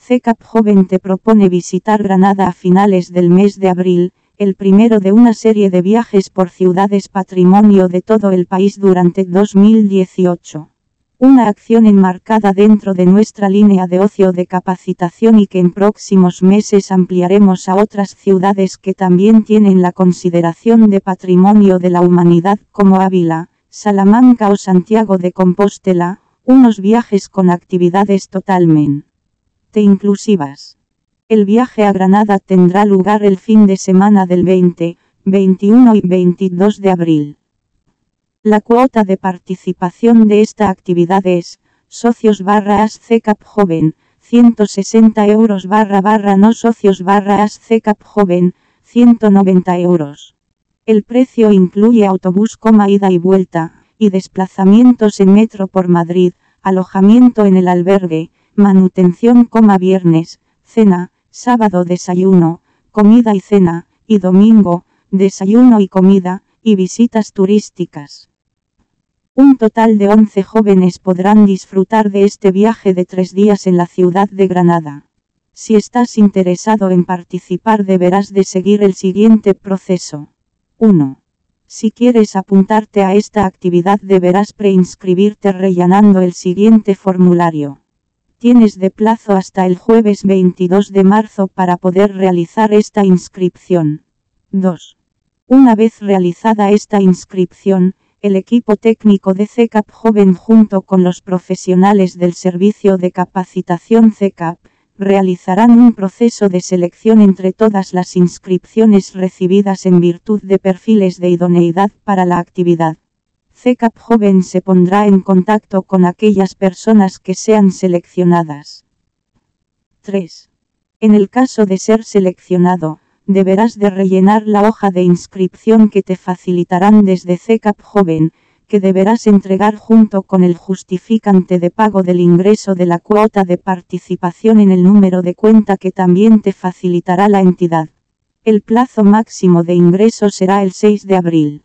CECAP Joven te propone visitar Granada a finales del mes de abril, el primero de una serie de viajes por ciudades patrimonio de todo el país durante 2018. Una acción enmarcada dentro de nuestra línea de ocio de capacitación y que en próximos meses ampliaremos a otras ciudades que también tienen la consideración de patrimonio de la humanidad como Ávila, Salamanca o Santiago de Compostela, unos viajes con actividades totalmente inclusivas. El viaje a Granada tendrá lugar el fin de semana del 20, 21 y 22 de abril. La cuota de participación de esta actividad es, socios /as CECAP Joven, 160 euros / no socios /as CECAP Joven, 190 euros. El precio incluye autobús, ida y vuelta, y desplazamientos en metro por Madrid, alojamiento en el albergue, manutención, viernes, cena, sábado desayuno, comida y cena, y domingo, desayuno y comida, y visitas turísticas. Un total de 11 jóvenes podrán disfrutar de este viaje de 3 días en la ciudad de Granada. Si estás interesado en participar deberás de seguir el siguiente proceso. 1. Si quieres apuntarte a esta actividad deberás preinscribirte rellenando el siguiente formulario. Tienes de plazo hasta el jueves 22 de marzo para poder realizar esta inscripción. 2. Una vez realizada esta inscripción, el equipo técnico de CECAP Joven junto con los profesionales del servicio de capacitación CECAP, realizarán un proceso de selección entre todas las inscripciones recibidas en virtud de perfiles de idoneidad para la actividad. CECAP Joven se pondrá en contacto con aquellas personas que sean seleccionadas. 3. En el caso de ser seleccionado, deberás de rellenar la hoja de inscripción que te facilitarán desde CECAP Joven, que deberás entregar junto con el justificante de pago del ingreso de la cuota de participación en el número de cuenta que también te facilitará la entidad. El plazo máximo de ingreso será el 6 de abril.